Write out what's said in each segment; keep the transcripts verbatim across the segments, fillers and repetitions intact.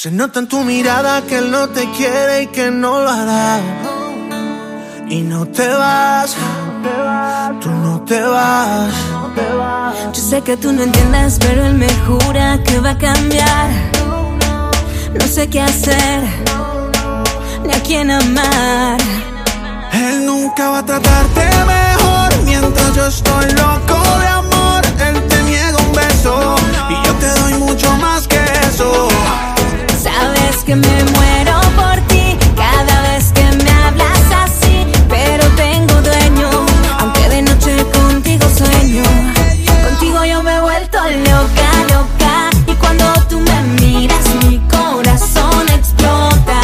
Se nota en tu mirada que él no te quiere y que no lo hará. Y no te vas, tú no te vas. Yo sé que tú no entiendes, pero él me jura que va a cambiar. No sé qué hacer, ni a quién amar. Él nunca va a tratarte mejor mientras yo estoy loco de amor. Él te niega un beso y yo te doy mucho más que eso. Sabes que me muero por ti cada vez que me hablas así, pero tengo dueño, aunque de noche contigo sueño. Contigo yo me he vuelto loca, loca, y cuando tú me miras mi corazón explota.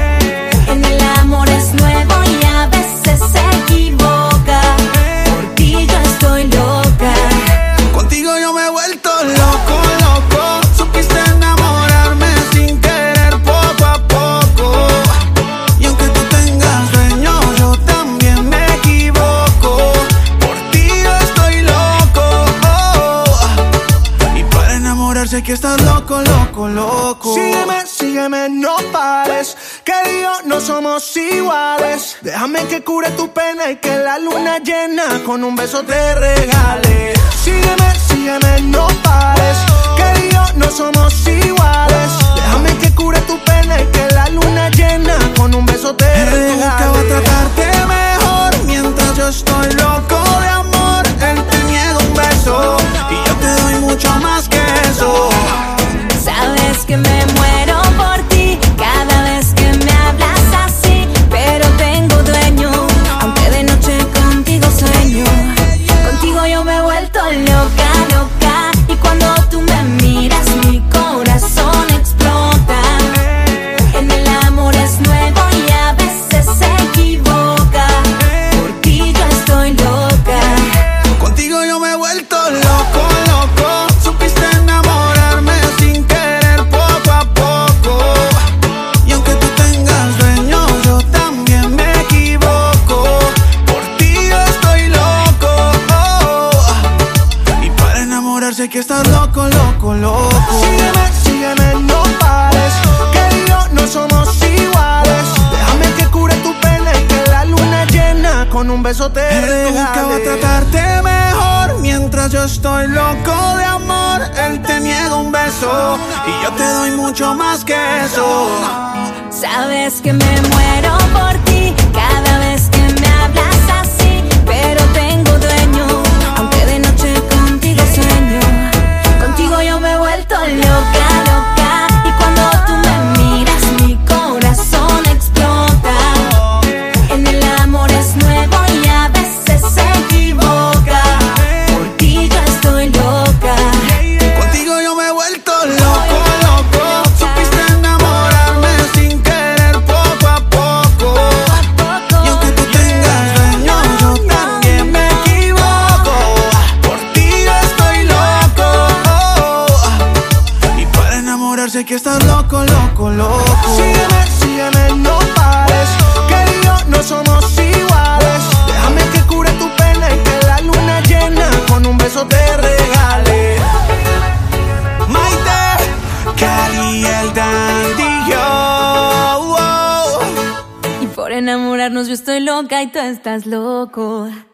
En el amor es nuevo y a veces se equivoca. Por ti yo estoy loca. Contigo yo me he vuelto loco, loco. Supiste enamorarme sin querer poco a poco. Y aunque tú tengas dueño, yo también me equivoco. Por ti yo estoy loco, oh. Y para enamorarse que estás loco, loco, loco. Sígueme, sígueme, no pares, que él y yo no somos iguales. Déjame que cure tu pena y que la luna llena con un beso te regale. Sígueme, sígueme, no pares, que él y yo no somos iguales. Déjame que cure tu pena y que la luna llena con un beso te regale. Él nunca va a tratarte mejor mientras yo estoy loco de amor. Él te niega un beso y yo te doy mucho más que eso. Sabes que me muero por ti cada vez que me hablas así, pero tengo dueño, aunque de noche contigo sueño. Contigo yo me he vuelto loca, loca, y cuando tú me miras mi corazón explota. En el amor es nuevo y a veces se equivoca. Por ti yo estoy loca. Contigo yo me he vuelto loco, loco. Supiste enamorarme sin querer poco a poco. Y aunque tú tengas dueño, yo también me equivoco. Por ti yo estoy loco, oh. Y para enamorarse que estás loco, loco, loco. Sígueme, sígueme, no pares, que él y yo no somos iguales. Déjame que cure tu pena y que la luna llena con un beso te regale. Él nunca va a tratarte mejor mientras yo estoy loco de amor. Él te niega un beso y yo te doy mucho más que eso. Sabes que me muero por ti cada vez que me hablas así, pero tengo dueño, aunque de noche contigo sueño. Contigo yo me he vuelto loca, loca, y cuando tú me miras mi corazón explota. En el amor es nuevo y a veces se equivoca. Por ti yo estoy loca. Contigo yo me he vuelto loco, loco. Supiste enamorarme sin querer poco a poco. Y aunque tú tengas dueño, yo también me equivoco. Por ti yo estoy loco, oh. Y para enamorarse que estás loco, loco, loco. Sígueme, sígueme, no pares, que él y yo no somos iguales. Déjame que cure tu pena y que la luna llena con un beso te regale. Maite, Cali, el Dandy, yo, oh. Y por enamorarnos yo estoy loca y tú estás loco.